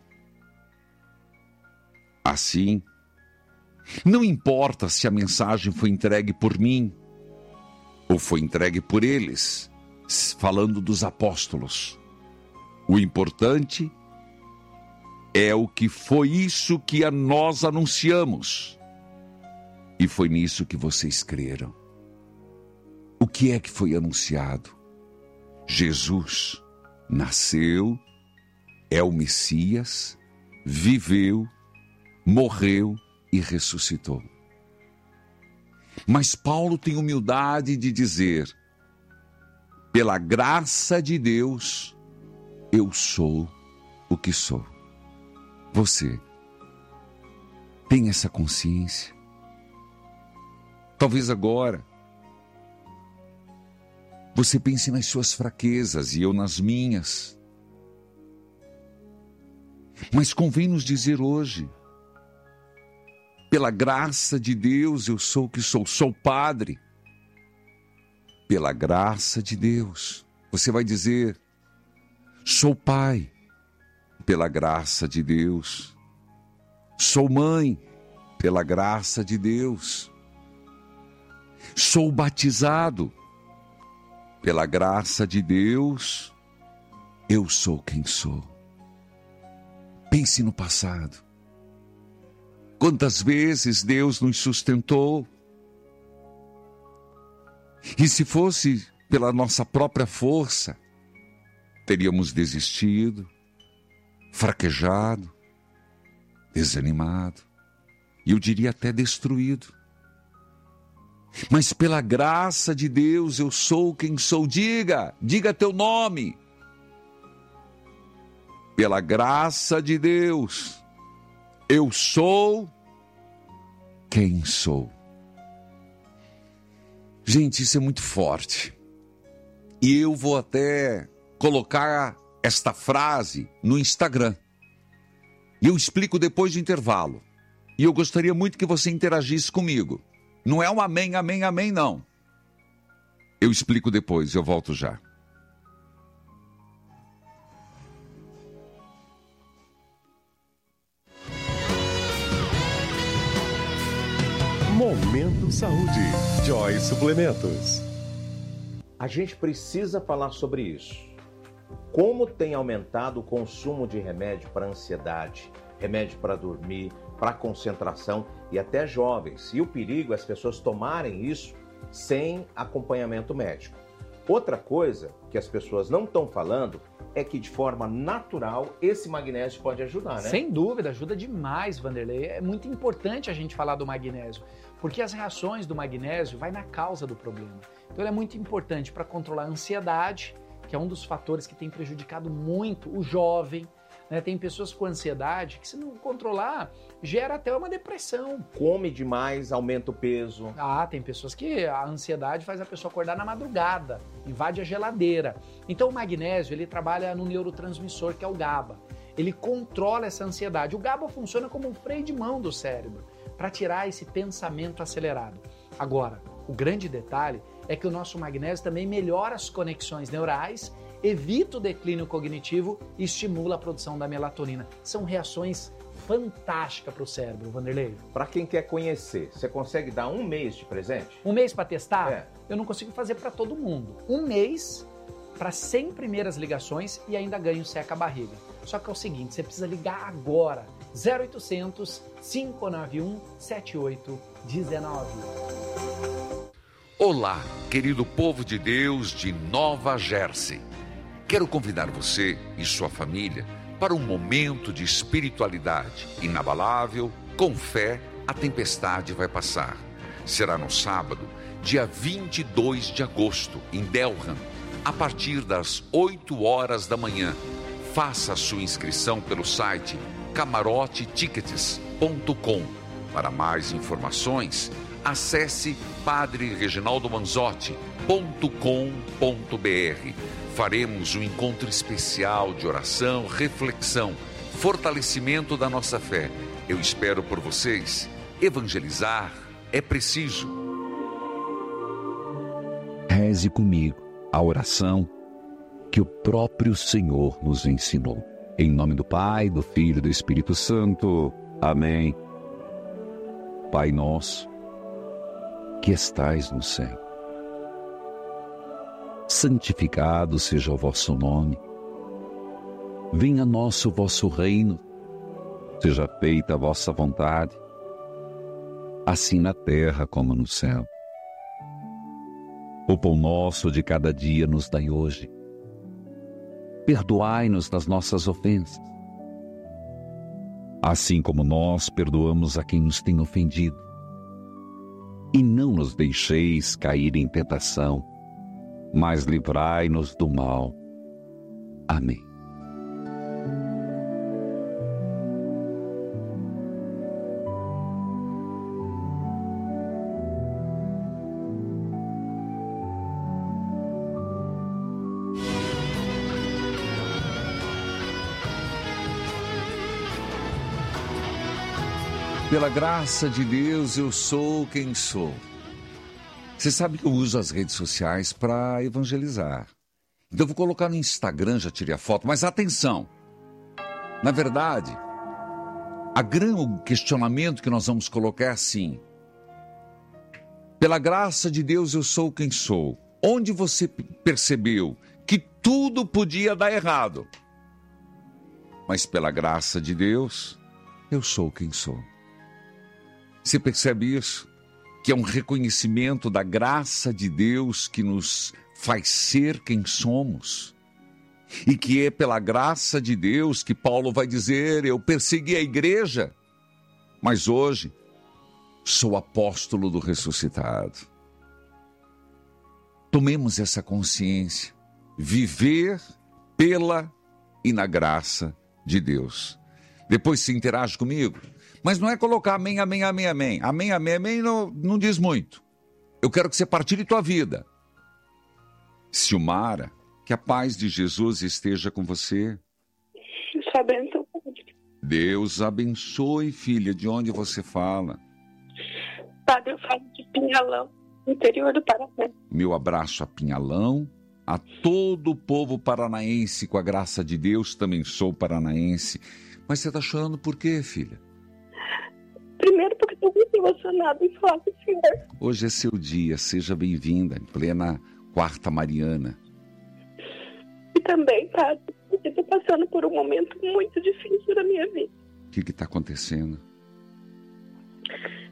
Speaker 8: Assim, não importa se a mensagem foi entregue por mim ou foi entregue por eles, falando dos apóstolos. O importante é o que foi isso que nós anunciamos. E foi nisso que vocês creram. O que é que foi anunciado? Jesus nasceu, é o Messias, viveu, morreu e ressuscitou. Mas Paulo tem humildade de dizer, pela graça de Deus, eu sou o que sou. Você tem essa consciência? Talvez agora você pense nas suas fraquezas e eu nas minhas. Mas convém nos dizer hoje, pela graça de Deus eu sou o que sou, sou padre. Pela graça de Deus, você vai dizer, sou pai. Pela graça de Deus, sou mãe. Pela graça de Deus, sou batizado. Pela graça de Deus, eu sou quem sou. Pense no passado. Quantas vezes Deus nos sustentou? E se fosse pela nossa própria força, teríamos desistido, fraquejado, desanimado, e eu diria até destruído. Mas pela graça de Deus eu sou quem sou. Diga teu nome. Pela graça de Deus eu sou quem sou. Gente, isso é muito forte. E eu vou até colocar esta frase no Instagram. E eu explico depois do intervalo. E eu gostaria muito que você interagisse comigo. Não é um amém, amém, amém, não. Eu explico depois, eu volto já.
Speaker 5: Momento Saúde. Joy Suplementos.
Speaker 9: A gente precisa falar sobre isso. Como tem aumentado o consumo de remédio para ansiedade, remédio para dormir, para concentração e até jovens. E o perigo é as pessoas tomarem isso sem acompanhamento médico. Outra coisa que as pessoas não estão falando é que de forma natural esse magnésio pode ajudar, né?
Speaker 10: Sem dúvida, ajuda demais, Vanderlei. É muito importante a gente falar do magnésio, porque as reações do magnésio vai na causa do problema. Então ele é muito importante para controlar a ansiedade, que é um dos fatores que tem prejudicado muito o jovem, né? Tem pessoas com ansiedade que, se não controlar, gera até uma depressão.
Speaker 9: Come demais, aumenta o peso.
Speaker 10: Tem pessoas que a ansiedade faz a pessoa acordar na madrugada, invade a geladeira. Então o magnésio, ele trabalha no neurotransmissor, que é o GABA. Ele controla essa ansiedade. O GABA funciona como um freio de mão do cérebro, para tirar esse pensamento acelerado. Agora, o grande detalhe é que o nosso magnésio também melhora as conexões neurais, evita o declínio cognitivo e estimula a produção da melatonina. São reações fantásticas para o cérebro, Vanderlei.
Speaker 9: Para quem quer conhecer, você consegue dar 1 mês de presente?
Speaker 10: 1 mês para testar? Eu não consigo fazer para todo mundo. 1 mês para 100 primeiras ligações e ainda ganho seca a barriga. Só que é o seguinte, você precisa ligar agora. 0800 591 7819.
Speaker 8: Olá, querido povo de Deus de Nova Jersey. Quero convidar você e sua família para um momento de espiritualidade inabalável. Com fé, a tempestade vai passar. Será no sábado, dia 22 de agosto, em Delham, a partir das 8 horas da manhã. Faça a sua inscrição pelo site camarotetickets.com. Para mais informações, acesse padrereginaldomanzotti.com.br. Faremos um encontro especial de oração, reflexão, fortalecimento da nossa fé. Eu espero por vocês. Evangelizar é preciso.
Speaker 2: Reze comigo a oração que o próprio Senhor nos ensinou. Em nome do Pai, do Filho e do Espírito Santo. Amém. Pai nosso, que estais no céu, santificado seja o vosso nome. Venha a nós o vosso reino. Seja feita a vossa vontade, assim na terra como no céu. O pão nosso de cada dia nos dai hoje. Perdoai-nos das nossas ofensas, assim como nós perdoamos a quem nos tem ofendido. E não nos deixeis cair em tentação, mas livrai-nos do mal. Amém.
Speaker 8: Pela graça de Deus, eu sou quem sou. Você sabe que eu uso as redes sociais para evangelizar. Então eu vou colocar no Instagram, já tirei a foto, mas atenção. Na verdade, o questionamento que nós vamos colocar é assim: pela graça de Deus, eu sou quem sou. Onde você percebeu que tudo podia dar errado, mas pela graça de Deus, eu sou quem sou. Você percebe isso? Que é um reconhecimento da graça de Deus que nos faz ser quem somos. E que é pela graça de Deus que Paulo vai dizer: eu persegui a igreja, mas hoje sou apóstolo do ressuscitado. Tomemos essa consciência. Viver pela e na graça de Deus. Depois se interage comigo. Mas não é colocar amém, amém, amém, amém. Amém, amém, amém não diz muito. Eu quero que você partilhe tua vida. Silmara, que a paz de Jesus esteja com você.
Speaker 14: Deus abençoe.
Speaker 8: Deus abençoe, filha. De onde você fala?
Speaker 14: Padre, eu falo de Pinhalão, interior do Paraná.
Speaker 8: Meu abraço a Pinhalão, a todo o povo paranaense. Com a graça de Deus, também sou paranaense. Mas você está chorando por quê, filha?
Speaker 14: Primeiro porque estou muito emocionada em falar com o senhor.
Speaker 8: Hoje é seu dia, seja bem-vinda, em plena quarta mariana.
Speaker 14: E também, padre, porque estou passando por um momento muito difícil da minha vida.
Speaker 8: O que está acontecendo?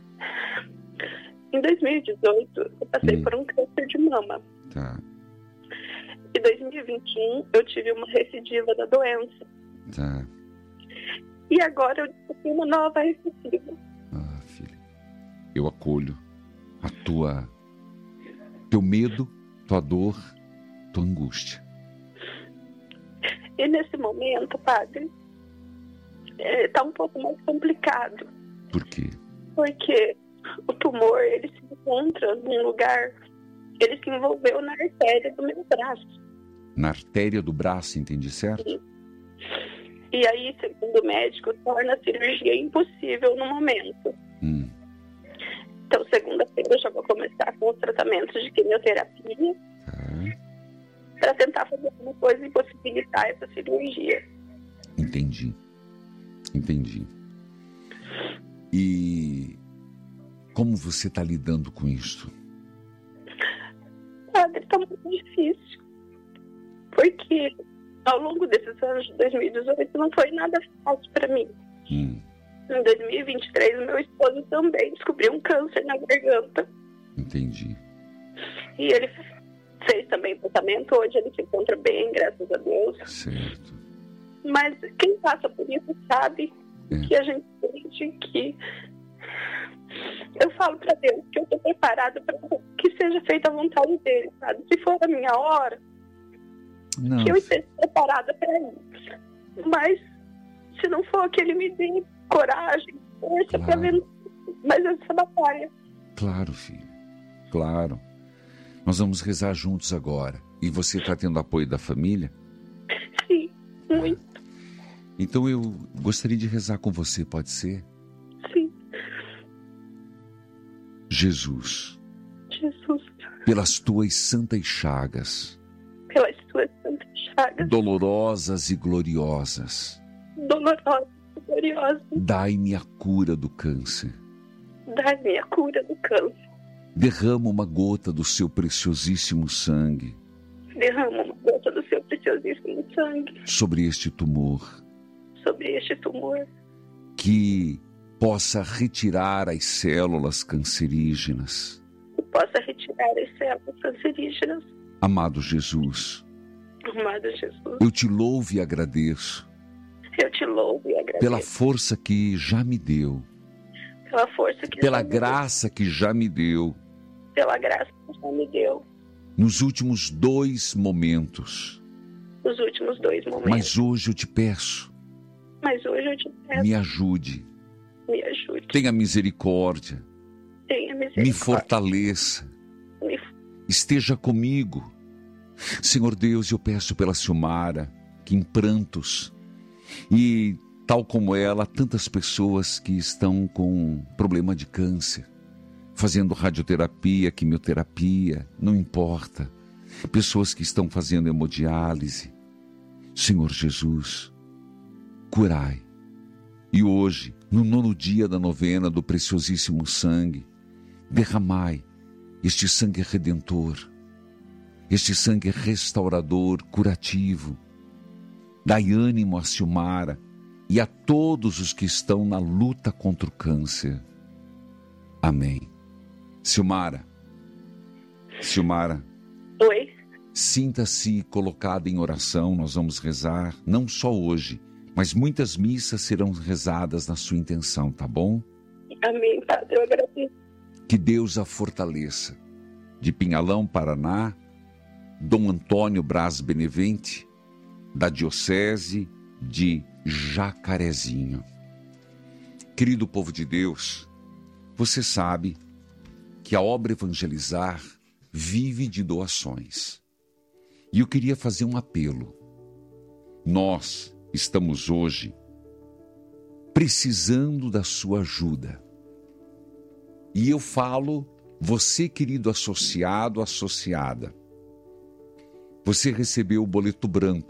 Speaker 14: Em 2018, eu passei por um câncer de mama.
Speaker 8: Tá.
Speaker 14: 2021 eu tive uma recidiva da doença.
Speaker 8: Tá.
Speaker 14: E agora eu descobri uma nova recidiva.
Speaker 8: Ah, filha, eu acolho a teu medo, tua dor, tua angústia.
Speaker 14: E nesse momento, padre, tá um pouco mais complicado.
Speaker 8: Por quê?
Speaker 14: Porque o tumor, ele se encontra num lugar, ele se envolveu na artéria do meu braço.
Speaker 8: Na artéria do braço, entendi certo?
Speaker 14: Sim. E aí, segundo o médico, torna a cirurgia impossível no momento. Então, segunda-feira eu já vou começar com os tratamentos de quimioterapia para tentar fazer alguma coisa e possibilitar essa cirurgia.
Speaker 8: Entendi. E como você está lidando com isso?
Speaker 14: Padre, está muito difícil. Porque ao longo desses anos de 2018 não foi nada fácil para mim. Em 2023, o meu esposo também descobriu um câncer na garganta.
Speaker 8: Entendi.
Speaker 14: E ele fez também tratamento. Hoje ele se encontra bem, graças a Deus.
Speaker 8: Certo.
Speaker 14: Mas quem passa por isso sabe que a gente sente que... Eu falo para Deus que eu estou preparada para que seja feita a vontade dele, sabe? Se for a minha hora, que eu esteja preparada para isso. Mas se não for, que ele me dê coragem, força para ver mais essa batalha.
Speaker 8: Claro, filho. Claro. Nós vamos rezar juntos agora. E você está tendo apoio da família?
Speaker 14: Sim, muito.
Speaker 8: Então eu gostaria de rezar com você, pode ser?
Speaker 14: Sim.
Speaker 8: Jesus,
Speaker 14: Jesus,
Speaker 8: pelas tuas santas chagas, dolorosas e gloriosas, dai-me a cura do câncer.
Speaker 14: Dai-me a cura do câncer.
Speaker 8: Derrama uma gota do seu preciosíssimo sangue.
Speaker 14: Derrama uma gota do seu preciosíssimo sangue
Speaker 8: sobre este tumor.
Speaker 14: Sobre este tumor.
Speaker 8: Que possa retirar as células cancerígenas.
Speaker 14: Que possa retirar as células cancerígenas.
Speaker 8: Amado Jesus.
Speaker 14: Amado Jesus.
Speaker 8: Eu te louvo e agradeço.
Speaker 14: Eu te louvo e agradeço.
Speaker 8: Pela força que já me deu.
Speaker 14: Pela força que
Speaker 8: pela graça que já me deu.
Speaker 14: Pela graça que já me deu.
Speaker 8: Nos últimos 2 momentos.
Speaker 14: Nos últimos 2 momentos.
Speaker 8: Mas hoje eu te peço. Me ajude.
Speaker 14: Me ajude.
Speaker 8: Tenha misericórdia. Me fortaleça. Esteja comigo. Senhor Deus, eu peço pela Silmara, que em prantos, e tal como ela, tantas pessoas que estão com problema de câncer, fazendo radioterapia, quimioterapia, não importa. Pessoas que estão fazendo hemodiálise. Senhor Jesus, curai. E hoje, no 9º dia da novena do preciosíssimo sangue, derramai este sangue redentor, este sangue restaurador, curativo. Dai ânimo a Silmara e a todos os que estão na luta contra o câncer. Amém. Silmara.
Speaker 14: Oi.
Speaker 8: Sinta-se colocada em oração, nós vamos rezar, não só hoje, mas muitas missas serão rezadas na sua intenção, tá bom?
Speaker 14: Amém, Padre, eu agradeço.
Speaker 8: Que Deus a fortaleça. De Pinhalão, Paraná, Dom Antônio Braz Benevente, da Diocese de Jacarezinho. Querido povo de Deus, você sabe que a obra Evangelizar vive de doações. E eu queria fazer um apelo. Nós estamos hoje precisando da sua ajuda. E eu falo, você, querido associado, associada, você recebeu o boleto branco